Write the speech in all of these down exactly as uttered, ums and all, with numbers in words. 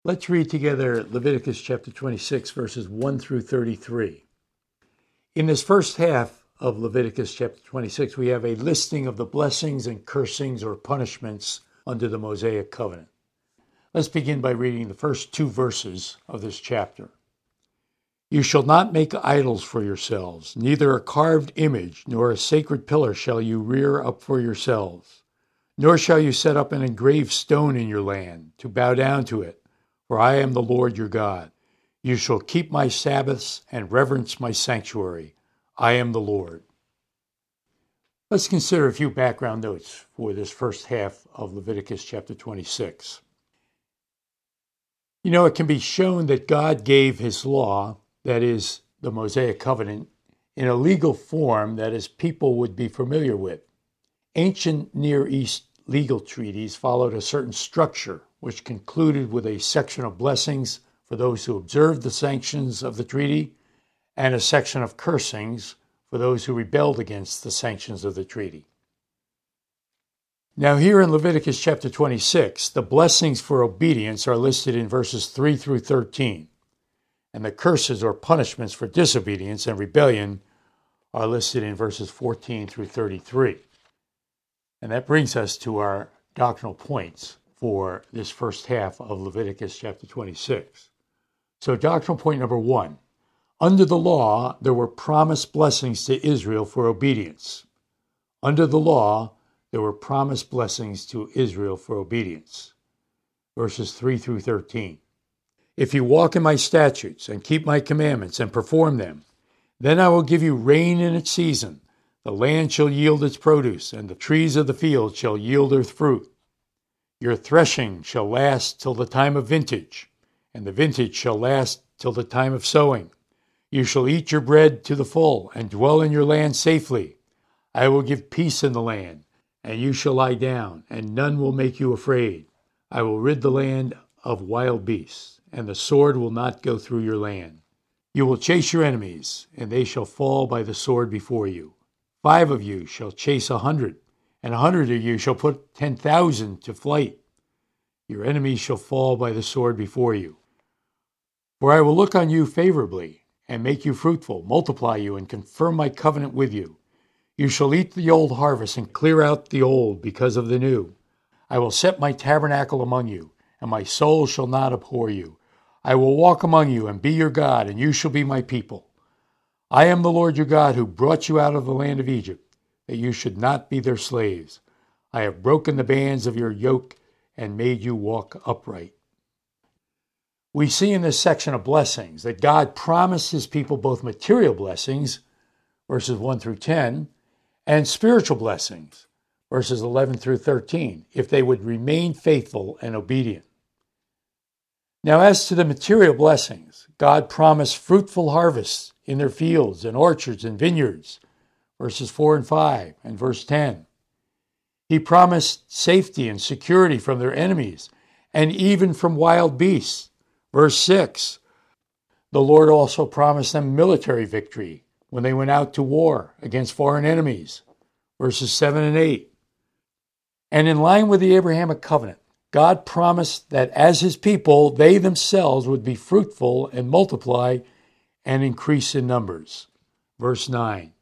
Let's read together Leviticus chapter twenty-six, verses one through thirty-three. In this first half of Leviticus chapter twenty-six, we have a listing of the blessings and cursings or punishments under the Mosaic covenant. Let's begin by reading the first two verses of this chapter. You shall not make idols for yourselves, neither a carved image nor a sacred pillar shall you rear up for yourselves, nor shall you set up an engraved stone in your land to bow down to it. For I am the Lord your God. You shall keep my Sabbaths and reverence my sanctuary. I am the Lord. Let's consider a few background notes for this first half of Leviticus chapter twenty-six. You know, it can be shown that God gave his law, that is, the Mosaic covenant, in a legal form that his people would be familiar with. Ancient Near East legal treaties followed a certain structure, which concluded with a section of blessings for those who observed the sanctions of the treaty, and a section of cursings for those who rebelled against the sanctions of the treaty. Now here in Leviticus chapter twenty-six, the blessings for obedience are listed in verses three through thirteen, and the curses or punishments for disobedience and rebellion are listed in verses fourteen through thirty-three. And that brings us to our doctrinal points for this first half of Leviticus chapter twenty-six. So doctrinal point number one, under the law, there were promised blessings to Israel for obedience. Under the law, there were promised blessings to Israel for obedience. Verses three through thirteen. If you walk in my statutes and keep my commandments and perform them, then I will give you rain in its season. The land shall yield its produce, and the trees of the field shall yield their fruit. Your threshing shall last till the time of vintage, and the vintage shall last till the time of sowing. You shall eat your bread to the full, and dwell in your land safely. I will give peace in the land, and you shall lie down, and none will make you afraid. I will rid the land of wild beasts, and the sword will not go through your land. You will chase your enemies, and they shall fall by the sword before you. Five of you shall chase a hundred, and a hundred of you shall put ten thousand to flight. Your enemies shall fall by the sword before you. For I will look on you favorably, and make you fruitful, multiply you, and confirm my covenant with you. You shall eat the old harvest, and clear out the old because of the new. I will set my tabernacle among you, and my soul shall not abhor you. I will walk among you, and be your God, and you shall be my people. I am the Lord your God who brought you out of the land of Egypt, that you should not be their slaves. I have broken the bands of your yoke and made you walk upright. We see in this section of blessings that God promised his people both material blessings, verses one through ten, and spiritual blessings, verses eleven through thirteen, if they would remain faithful and obedient. Now, as to the material blessings, God promised fruitful harvests in their fields and orchards and vineyards, verses four and five, and verse ten. He promised safety and security from their enemies, and even from wild beasts, verse six. The Lord also promised them military victory when they went out to war against foreign enemies, verses seven and eight. And in line with the Abrahamic covenant, God promised that as his people, they themselves would be fruitful and multiply and increase in numbers. Verse nine.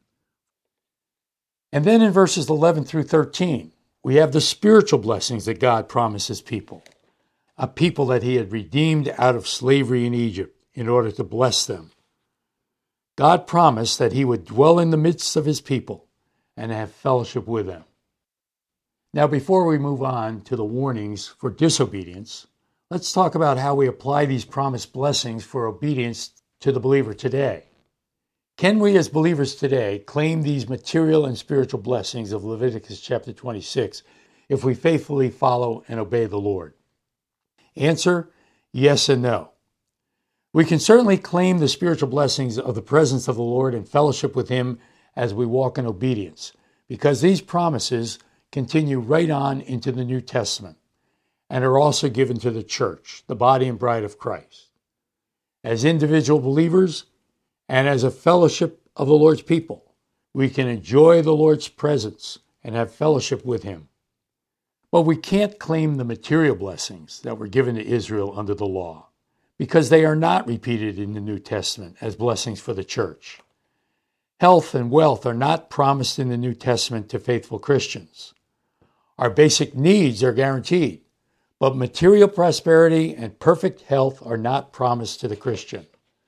And then in verses eleven through thirteen, we have the spiritual blessings that God promises people, a people that he had redeemed out of slavery in Egypt in order to bless them. God promised that he would dwell in the midst of his people and have fellowship with them. Now, before we move on to the warnings for disobedience, let's talk about how we apply these promised blessings for obedience to the believer today. Can we as believers today claim these material and spiritual blessings of Leviticus chapter twenty-six if we faithfully follow and obey the Lord? Answer, yes and no. We can certainly claim the spiritual blessings of the presence of the Lord and fellowship with him as we walk in obedience, because these promises continue right on into the New Testament and are also given to the church, the body and bride of Christ. As individual believers and as a fellowship of the Lord's people, we can enjoy the Lord's presence and have fellowship with him. But we can't claim the material blessings that were given to Israel under the law, because they are not repeated in the New Testament as blessings for the church. Health and wealth are not promised in the New Testament to faithful Christians. Our basic needs are guaranteed, but material prosperity and perfect health are not promised to the Christian.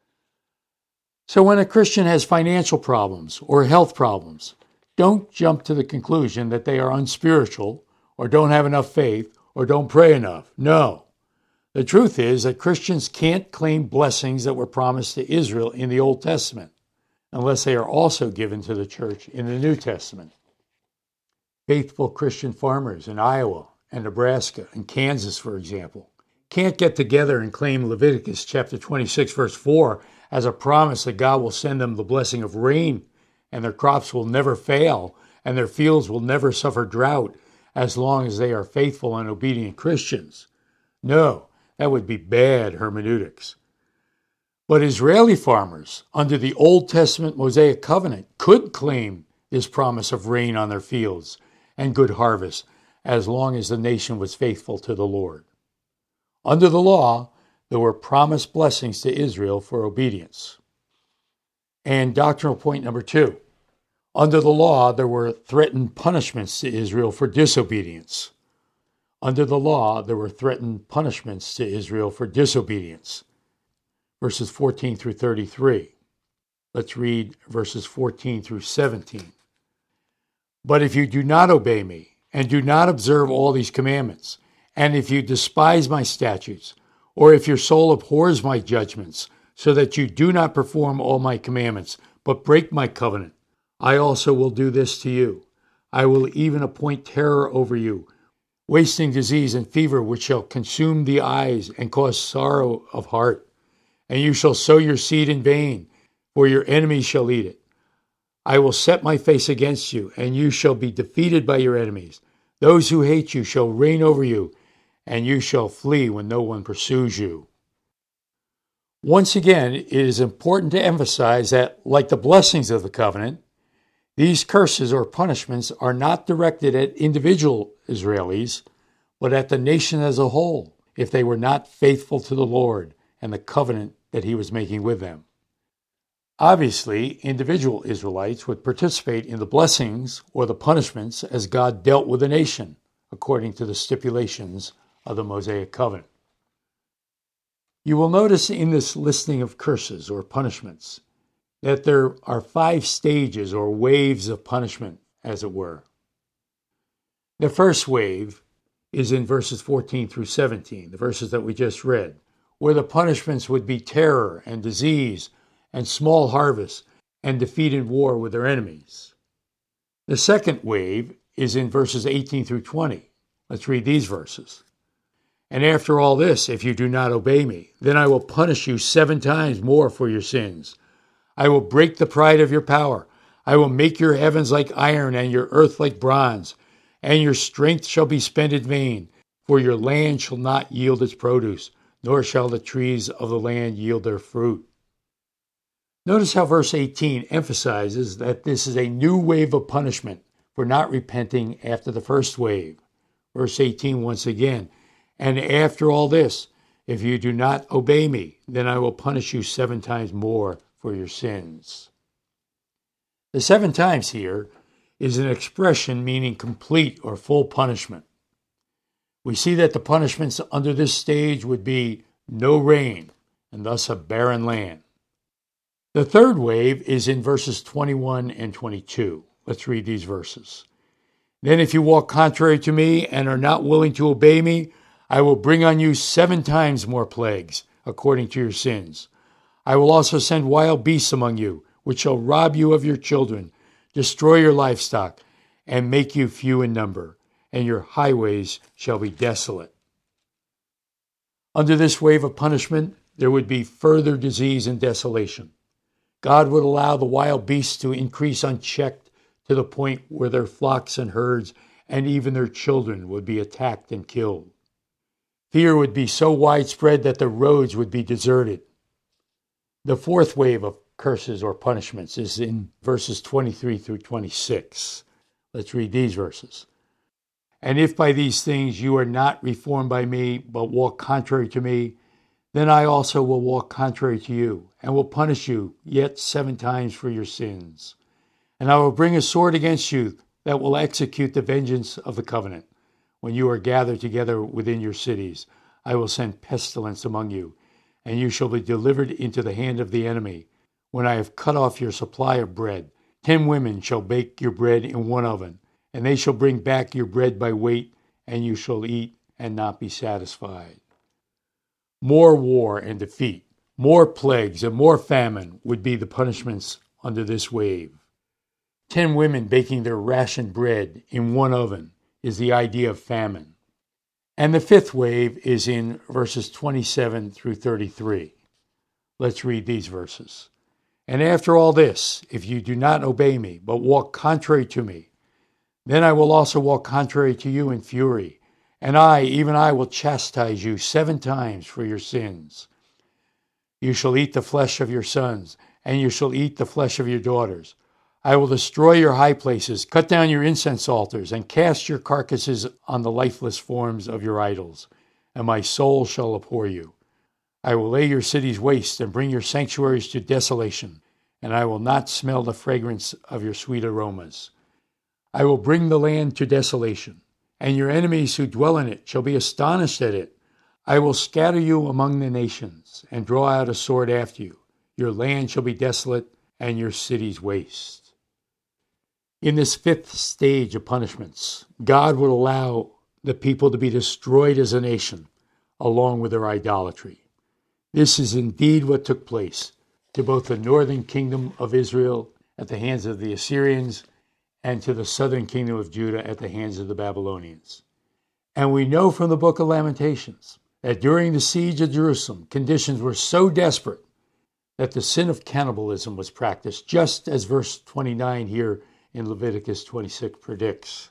So when a Christian has financial problems or health problems, don't jump to the conclusion that they are unspiritual or don't have enough faith or don't pray enough. No. The truth is that Christians can't claim blessings that were promised to Israel in the Old Testament unless they are also given to the church in the New Testament. Faithful Christian farmers in Iowa and Nebraska and Kansas, for example, can't get together and claim Leviticus chapter twenty-six, verse four as a promise that God will send them the blessing of rain and their crops will never fail and their fields will never suffer drought as long as they are faithful and obedient Christians. No, that would be bad hermeneutics. But Israeli farmers under the Old Testament Mosaic covenant could claim this promise of rain on their fields and good harvest as long as the nation was faithful to the Lord. Under the law, there were promised blessings to Israel for obedience. And doctrinal point number two. Under the law, there were threatened punishments to Israel for disobedience. Under the law, there were threatened punishments to Israel for disobedience. Verses fourteen through thirty-three. Let's read verses fourteen through seventeen. But if you do not obey me, and do not observe all these commandments, and if you despise my statutes, or if your soul abhors my judgments, so that you do not perform all my commandments, but break my covenant, I also will do this to you. I will even appoint terror over you, wasting disease and fever which shall consume the eyes and cause sorrow of heart. And you shall sow your seed in vain, for your enemies shall eat it. I will set my face against you, and you shall be defeated by your enemies. Those who hate you shall reign over you, and you shall flee when no one pursues you. Once again, it is important to emphasize that, like the blessings of the covenant, these curses or punishments are not directed at individual Israelis, but at the nation as a whole, if they were not faithful to the Lord and the covenant that he was making with them. Obviously, individual Israelites would participate in the blessings or the punishments as God dealt with the nation, according to the stipulations of the Mosaic covenant. You will notice in this listing of curses or punishments that there are five stages or waves of punishment, as it were. The first wave is in verses fourteen through seventeen, the verses that we just read, where the punishments would be terror and disease and small harvest and defeat in war with their enemies. The second wave is in verses eighteen through twenty. Let's read these verses. And after all this, if you do not obey me, then I will punish you seven times more for your sins. I will break the pride of your power. I will make your heavens like iron and your earth like bronze, and your strength shall be spent in vain, for your land shall not yield its produce, nor shall the trees of the land yield their fruit. Notice how verse eighteen emphasizes that this is a new wave of punishment for not repenting after the first wave. Verse eighteen once again, and after all this, if you do not obey me, then I will punish you seven times more for your sins. The seven times here is an expression meaning complete or full punishment. We see that the punishments under this stage would be no rain, and thus a barren land. The third wave is in verses twenty-one and twenty-two. Let's read these verses. Then if you walk contrary to me and are not willing to obey me, I will bring on you seven times more plagues, according to your sins. I will also send wild beasts among you, which shall rob you of your children, destroy your livestock, and make you few in number, and your highways shall be desolate. Under this wave of punishment, there would be further disease and desolation. God would allow the wild beasts to increase unchecked to the point where their flocks and herds and even their children would be attacked and killed. Fear would be so widespread that the roads would be deserted. The fourth wave of curses or punishments is in verses twenty-three through twenty-six. Let's read these verses. And if by these things you are not reformed by me, but walk contrary to me, then I also will walk contrary to you, and will punish you yet seven times for your sins. And I will bring a sword against you that will execute the vengeance of the covenant. When you are gathered together within your cities, I will send pestilence among you, and you shall be delivered into the hand of the enemy. When I have cut off your supply of bread, ten women shall bake your bread in one oven, and they shall bring back your bread by weight, and you shall eat and not be satisfied. More war and defeat, more plagues, and more famine would be the punishments under this wave. Ten women baking their rationed bread in one oven is the idea of famine. And the fifth wave is in verses twenty-seven through thirty-three. Let's read these verses. And after all this, if you do not obey me, but walk contrary to me, then I will also walk contrary to you in fury, and I, even I, will chastise you seven times for your sins. You shall eat the flesh of your sons, and you shall eat the flesh of your daughters. I will destroy your high places, cut down your incense altars, and cast your carcasses on the lifeless forms of your idols, and my soul shall abhor you. I will lay your cities waste and bring your sanctuaries to desolation, and I will not smell the fragrance of your sweet aromas. I will bring the land to desolation, and your enemies who dwell in it shall be astonished at it. I will scatter you among the nations, and draw out a sword after you. Your land shall be desolate, and your cities waste. In this fifth stage of punishments, God will allow the people to be destroyed as a nation, along with their idolatry. This is indeed what took place to both the northern kingdom of Israel at the hands of the Assyrians and to the southern kingdom of Judah at the hands of the Babylonians. And we know from the book of Lamentations that during the siege of Jerusalem, conditions were so desperate that the sin of cannibalism was practiced, just as verse twenty-nine here in Leviticus twenty-six predicts.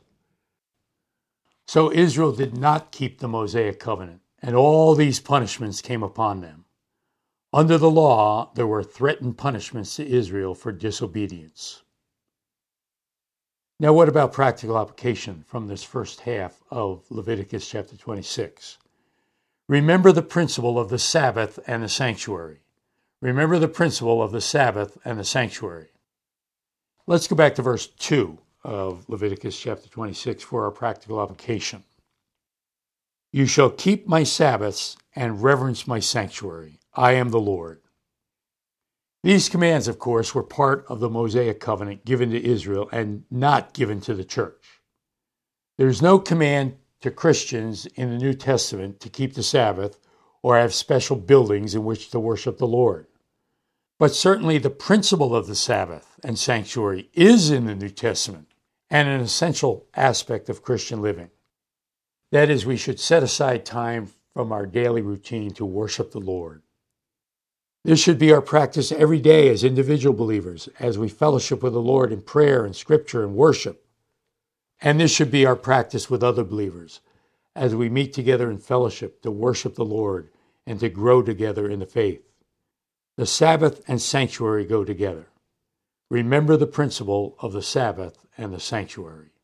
So Israel did not keep the Mosaic covenant, and all these punishments came upon them. Under the law, there were threatened punishments to Israel for disobedience. Now, what about practical application from this first half of Leviticus chapter twenty-six? Remember the principle of the Sabbath and the sanctuary. Remember the principle of the Sabbath and the sanctuary. Let's go back to verse two of Leviticus chapter twenty-six for our practical application. You shall keep my Sabbaths and reverence my sanctuary. I am the Lord. These commands, of course, were part of the Mosaic covenant given to Israel and not given to the church. There is no command to Christians in the New Testament to keep the Sabbath or have special buildings in which to worship the Lord. But certainly the principle of the Sabbath and sanctuary is in the New Testament and an essential aspect of Christian living. That is, we should set aside time from our daily routine to worship the Lord. This should be our practice every day as individual believers, as we fellowship with the Lord in prayer and scripture and worship. And this should be our practice with other believers, as we meet together in fellowship to worship the Lord and to grow together in the faith. The Sabbath and sanctuary go together. Remember the principle of the Sabbath and the sanctuary.